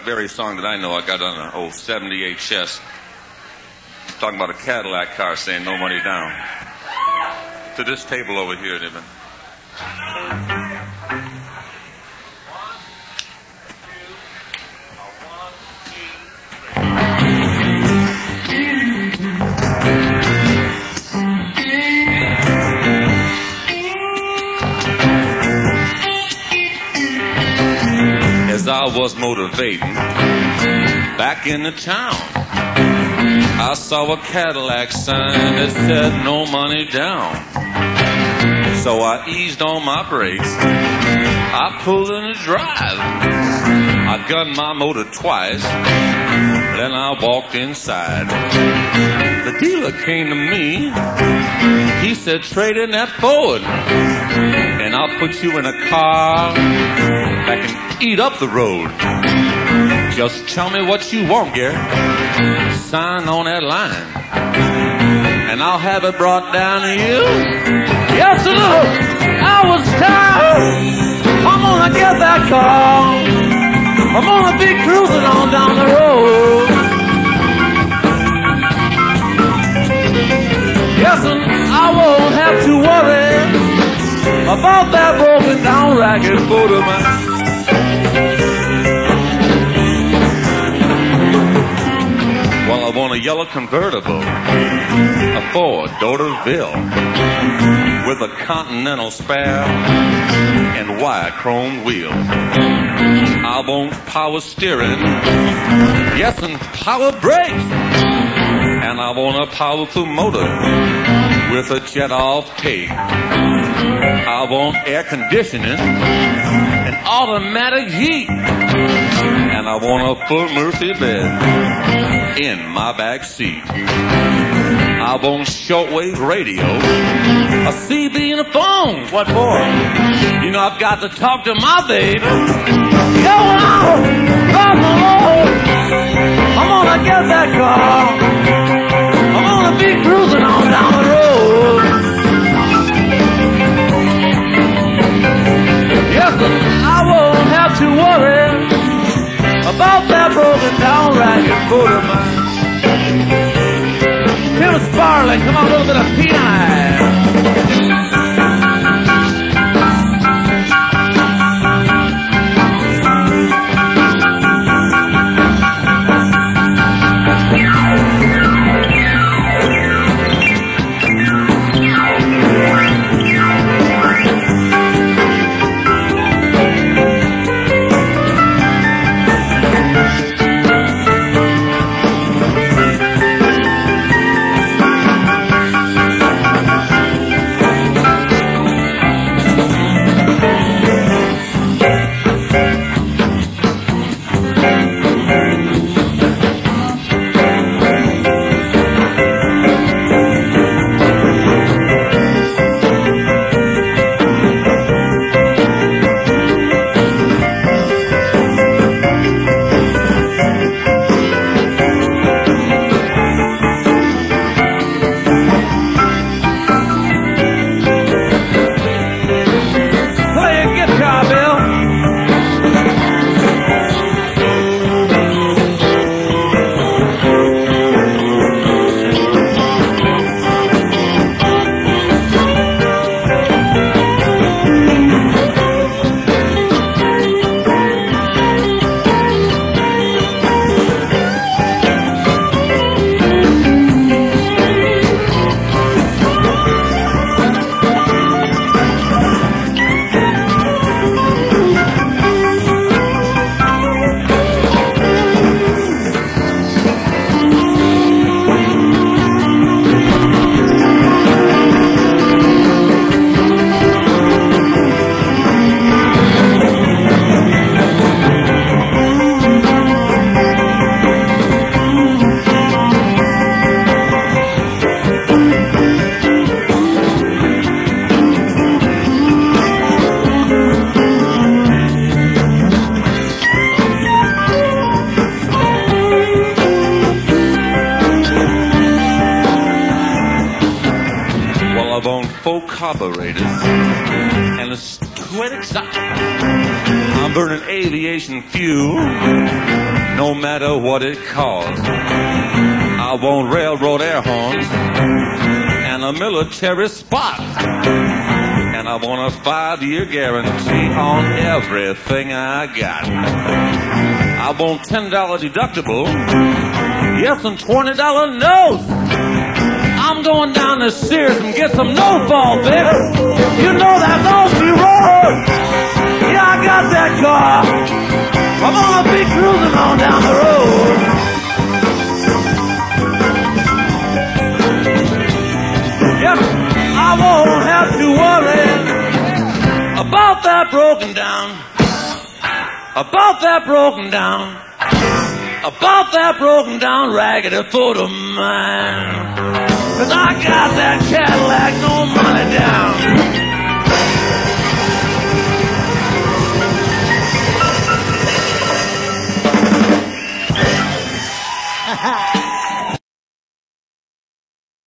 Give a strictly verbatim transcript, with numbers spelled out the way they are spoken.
very song that I know. I got on an old seventy-eight chest. Talking about a Cadillac car saying no money down. To this table over here, Niven. As I was motivating back in the town, I saw a Cadillac sign that said no money down. So I eased on my brakes, I pulled in a drive. I gunned my motor twice, then I walked inside. The dealer came to me, he said trade in that Ford, and I'll put you in a car that can eat up the road. Just tell me what you want, Gary. Sign on that line, and I'll have it brought down to you. Yes, sir. I was tired. I'm gonna get that car. I'm gonna be cruising on down the road. Yes, and I won't have to worry about that broken down ragged boat of mine. Well, I want a yellow convertible, a Ford Doterville, with a Continental spare and wire chrome wheels. I want power steering, yes, and power brakes, and I want a powerful motor with a jet-off take. I want air conditioning and automatic heat, and I want a full Murphy bed in my back seat. I want shortwave radio, a C B and a phone. What for? You know I've got to talk to my baby. Yo, I'm riding along. I'm gonna get that car. I'm gonna be cruising on down the road. Yes, I won't have to worry about that broken down ragged boat of mine. Tim Sparling, come on, a little bit of P I. Carburetors and a sweat exhaust. I'm burning burn aviation fuel, no matter what it costs. I want railroad air horns and a military spot. And I want a five-year guarantee on everything I got. I want ten dollars deductible, yes, and twenty dollars notes. I'm going down to Sears and get some no-fault, baby. You know that's all she wrote. Yeah, I got that car. I'm gonna be cruising on down the road. Yep, I won't have to worry about that broken down, about that broken down, about that broken down raggedy foot of mine. Cause I got that Cadillac, no money down.